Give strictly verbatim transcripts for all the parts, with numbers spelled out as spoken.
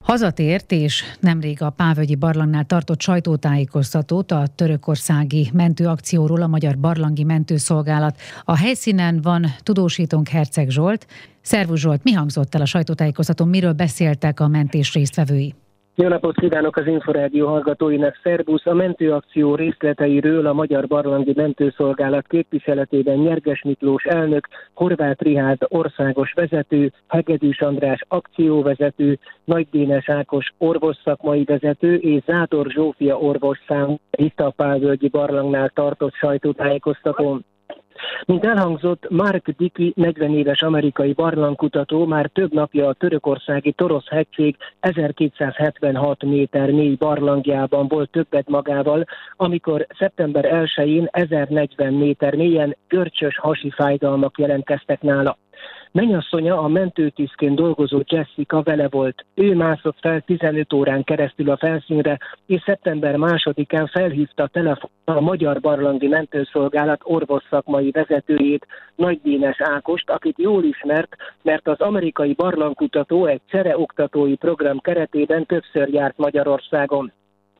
Hazatért, és nemrég a Pávögyi barlangnál tartott sajtótájékoztatót a törökországi mentőakcióról a Magyar Barlangi Mentőszolgálat. A helyszínen van tudósítónk Herceg Zsolt. Szervusz Zsolt, mi hangzott el a sajtótájékoztatón, miről beszéltek a mentés résztvevői? Jó napot kívánok az Inforádió hallgatóinak, szervusz! A mentőakció részleteiről a Magyar Barlangi Mentőszolgálat képviseletében Nyerges Miklós elnök, Horváth Richárd országos vezető, Hegedűs András akcióvezető, Nagy Dénes Ákos orvosszakmai vezető és Zádor Zsófia orvosszám itt a Pávögyi barlangnál tartott sajtótájékoztatón. Mint elhangzott, Mark Dickey negyven éves amerikai barlangkutató már több napja a törökországi Torosz-hegység ezerkétszázhetvenhat méter mély barlangjában volt többet magával, amikor szeptember elsején ezernegyven méter mélyen görcsös hasi fájdalmak jelentkeztek nála. Mennyasszonya, a mentőtisztként dolgozó Jessica vele volt. Ő mászott fel tizenöt órán keresztül a felszínre, és szeptember másodikán felhívta a telefonra a Magyar Barlangi Mentőszolgálat orvosszakmai vezetőjét, Nagy Dénes Ákost, akit jól ismert, mert az amerikai barlangkutató egy csereoktatói program keretében többször járt Magyarországon.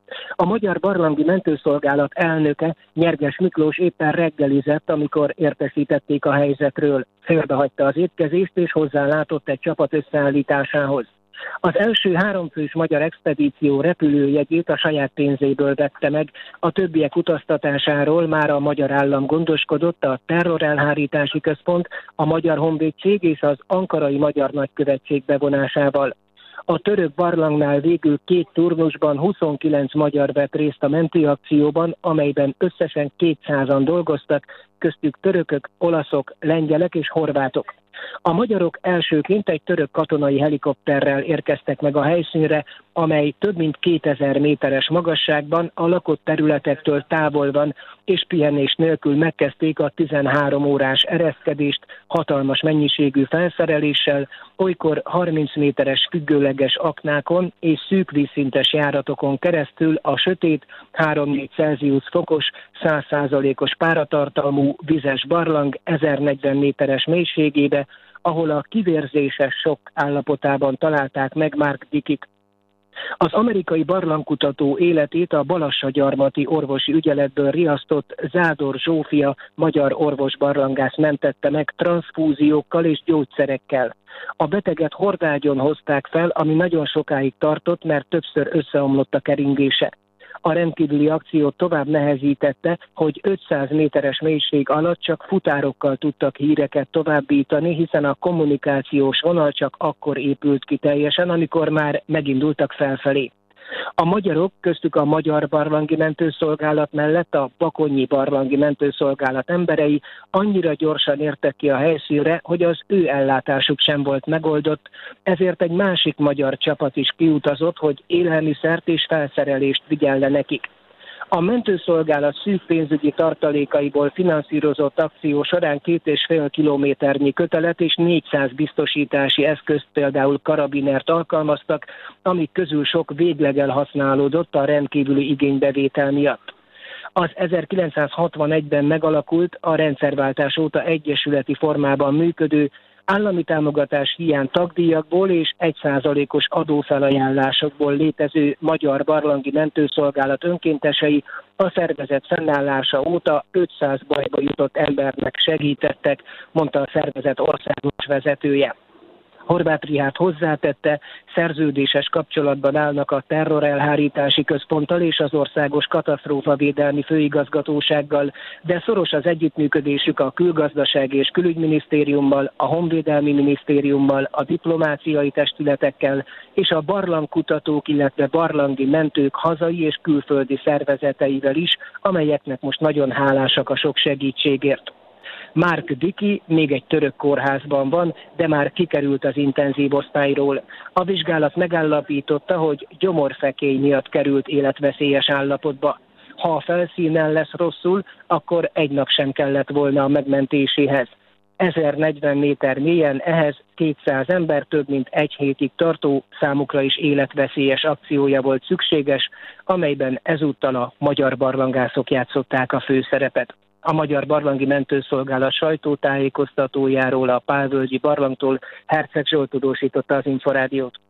A Magyar Barlangi Mentőszolgálat elnöke, Nyerges Miklós éppen reggelizett, amikor értesítették a helyzetről. Félbehagyta az étkezést és hozzálátott egy csapat összeállításához. Az első háromfős magyar expedíció repülőjegyét a saját pénzéből vette meg, a többiek utaztatásáról már a magyar állam gondoskodott, a Terrorelhárítási Központ, a Magyar Honvédség és az Ankarai Magyar Nagykövetség bevonásával. A török barlangnál végül két turnusban huszonkilenc magyar vett részt a mentőakcióban, amelyben összesen kétszázan dolgoztak, köztük törökök, olaszok, lengyelek és horvátok. A magyarok elsőként egy török katonai helikopterrel érkeztek meg a helyszínre, amely több mint kétezer méteres magasságban a lakott területektől távol van, és pihenés nélkül megkezdték a tizenhárom órás ereszkedést hatalmas mennyiségű felszereléssel, olykor harminc méteres függőleges aknákon és szűk vízszintes járatokon keresztül a sötét, három-négy Celsius fokos, száz százalékos páratartalmú vizes barlang ezernegyven méteres mélységébe, ahol a kivérzéses sok állapotában találták meg Mark Dickeyt. Az amerikai barlangkutató életét a Balassagyarmati orvosi ügyeletből riasztott Zádor Zsófia magyar orvos-barlangász mentette meg transzfúziókkal és gyógyszerekkel. A beteget hordágyon hozták fel, ami nagyon sokáig tartott, mert többször összeomlott a keringése. A rendkívüli akciót tovább nehezítette, hogy ötszáz méteres mélység alatt csak futárokkal tudtak híreket továbbítani, hiszen a kommunikációs vonal csak akkor épült ki teljesen, amikor már megindultak felfelé. A magyarok, köztük a Magyar Barlangi Mentőszolgálat mellett a Bakonyi Barlangi Mentőszolgálat emberei annyira gyorsan értek ki a helyszínre, hogy az ő ellátásuk sem volt megoldott, ezért egy másik magyar csapat is kiutazott, hogy élelmiszert és felszerelést vigyen le nekik. A mentőszolgálat szűk pénzügyi tartalékaiból finanszírozott akció során két és fél kilométernyi kötelet és négyszáz biztosítási eszközt, például karabinert alkalmaztak, amik közül sok végleg elhasználódott a rendkívüli igénybevétel miatt. Az ezerkilencszázhatvanegyben megalakult, a rendszerváltás óta egyesületi formában működő, állami támogatás hiány tagdíjakból és egy százalékos adófelajánlásokból létező Magyar Barlangi Mentőszolgálat önkéntesei a szervezet fennállása óta ötszáz bajba jutott embernek segítettek, mondta a szervezet országos vezetője. Horváth Richárd hozzátette, szerződéses kapcsolatban állnak a Terrorelhárítási Központtal és az Országos Katasztrófavédelmi Főigazgatósággal, de szoros az együttműködésük a Külgazdasági és Külügyminisztériummal, a Honvédelmi Minisztériummal, a diplomáciai testületekkel és a barlangkutatók, illetve barlangi mentők hazai és külföldi szervezeteivel is, amelyeknek most nagyon hálásak a sok segítségért. Mark Dickey még egy török kórházban van, de már kikerült az intenzív osztályról. A vizsgálat megállapította, hogy gyomorfekély miatt került életveszélyes állapotba. Ha a felszínen lesz rosszul, akkor egy nap sem kellett volna a megmentéséhez. ezernegyven méter mélyen ehhez kétszáz ember több mint egy hétig tartó, számukra is életveszélyes akciója volt szükséges, amelyben ezúttal a magyar barlangászok játszották a főszerepet. A Magyar Barlangi Mentőszolgálat sajtótájékoztatójáról, a Pávögyi barlangtól Herceg Zsolt tudósította az Inforádiót.